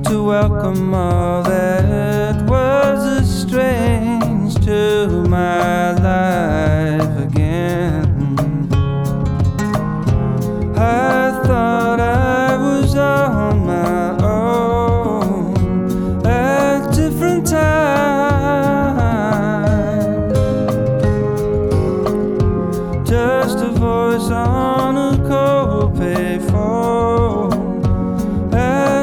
to welcome all that was estranged to my life again. I thought I was on my own at different times, just a voice on